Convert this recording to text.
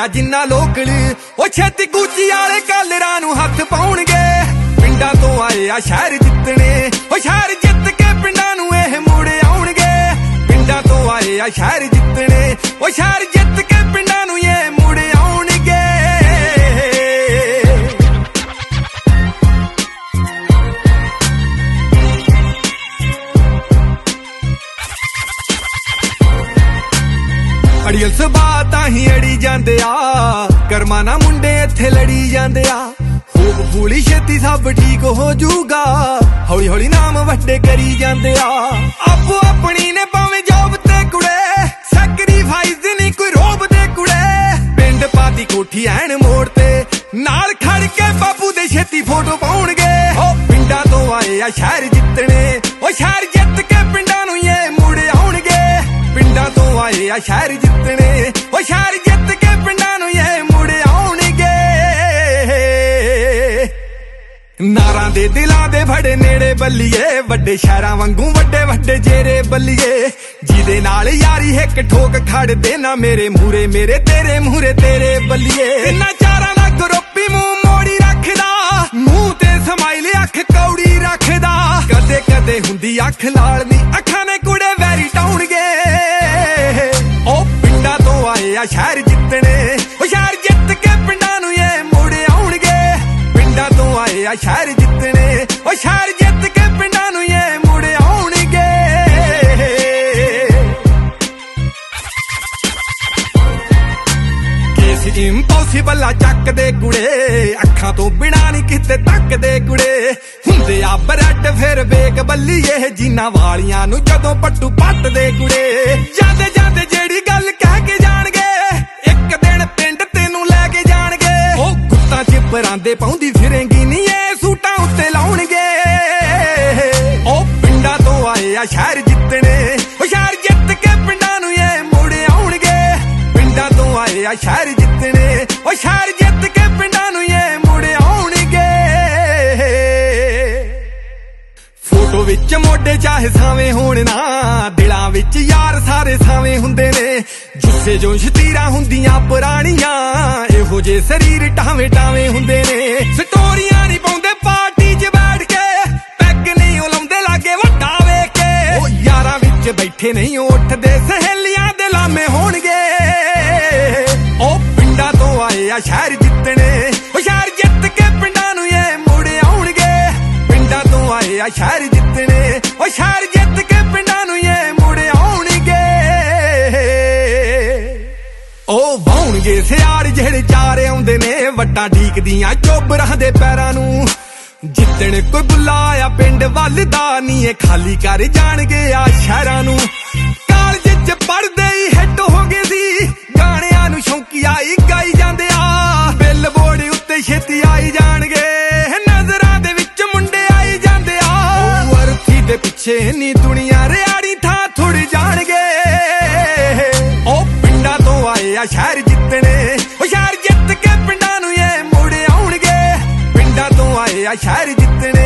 आ जिन्ना local ओ छेती Gucci वाले कालरां नूं हथ पाउणगे। पिंडां तो आए आ शहर जितने ओ शहर जित के पिंडां नूं इह मुड़ आउणगे। पिंडां तो आए आ शहर जितने ओ शहर जित के पिंडां नूं इह मुड़ आउणगे। अड़ियल सुभाऽ ताहीं अड़ी जांदे आ करमां नाल मुंडे इत्थे लड़ी जांदे आ। होप फूली छेती सब ठीक हो जूगा हौली हौली नाम वड्डे करी जांदे आ। आपो अपनी ने भावें जॉब ते कुड़े सैक्रीफाइस नहीं कोई रोब दे कुड़े। पिंड पाती कोठी ऐन मोड़ ते नाल खड़ के बापू दे छेती फोटो पाउणगे। ओ पिंडां तो आए आ शहर जितने ओ शहर जित के पिंडां नूं ये मुड़ आउणगे। पिंडां तो आए आ शहर जितने ओ शहर जित के पिंडां नूं ये मुड़ आउणगे। नारां दे दिलां दे बड़े नेड़े बल्लीए वड्डे शहरां वांगू वड्डे वड्डे जेरे बल्लीए। जिहदे नाल यारी हिक ठोक खड़ दे ना मेरे मूरे मेरे तेरे मूरे तेरे बल्लीए। इन्ना चारां दा ग्रुप ही मूंह मोड़ी रखदा मूंह ते समाइल अख कौड़ी रखदा। कदे कदे हुंदी अख लाल दी अखां ने कुड़े वैरी टाउणगे। ओ पिंडां तो आए आ शहर जितने ओ शहर जित के पिंडां नूं ये मुड़ आउणगे। पिंडां तो आए आ शहर जितने ओ शहर जित के पिंडां नूं ये मुड़ आउणगे। केस इंपॉसिबल आ चक दे कुड़े अखां तो बिना नहीं किते तक दे कुड़े। हुंदे आ ब्रैड फिर बेक बल्लीए जीना वालियां नूं जदों पट्टू पट दे कुड़े। जांदे जांदे जेड़ी गल कह के जाणगे एक दिन पिंड तेनू लैके जाणगे। ओ गुत्तां च परांदे पाउंदी फिरेंगी नी ए सूटां उत्ते लाउणगे। ओ पिंडां तो आए आ शहर जितने ओ शहर जित के पिंडां नूं ये मुड़ आउणगे। पिंडां तो आए आ शहर जितने ओ शहर जित के पिंडां नूं ये मुड़ आउणगे। फोटो विच मोढे चाहे सावें होण ना दिलां विच यार सारे सावें हुंदे ने। जुस्से जो शतीरां हुंदियां पुराणियां इहो जे शरीर टावें टावें हुंदे ने। स्टोरियां नहीं पाउंदे पार्टी च बैठ के पैग नहीं लाउंदे लागे वड्डा वेख के। ओ यारां विच बैठे नहीं उठदे सहेलियां दे लामे होणगे। ओ पिंडां तो आए आ शहर जितने ओ शहर जित के पिंडां नूं ये मुड़ आउणगे। पिंडां तो आए आ शहर जितने ओ शहर जित के पिंडां नूं ये मुड़ आउणगे। ओ वाउणगे सियार जेड़े चार आउंदे ने वट्टां ढीकदियां चोबरां दे पैरां नूं। जिद्दण कोई बुला आया पिंड वल दा नी ए खाली कर जाणगे आ शहरां नूं। कालज च पढ़दे ही हिट हो गए सी गाणियां नूं शौकी आई गाई जांदे आ। बिल बोर्ड उत्ते छेती आई जाणगे नज़रां दे विच मुंडे आई जांदे आ। वरथी दे पिछे नी दुनिया रियाड़ी थां थुड़ जाणगे। ओ पिंडां तो आए आ शहर जितने ओ शहर जित के पिंडां नूं ये मुड़ आउणगे। पिंडां तो आए आ शहर जितने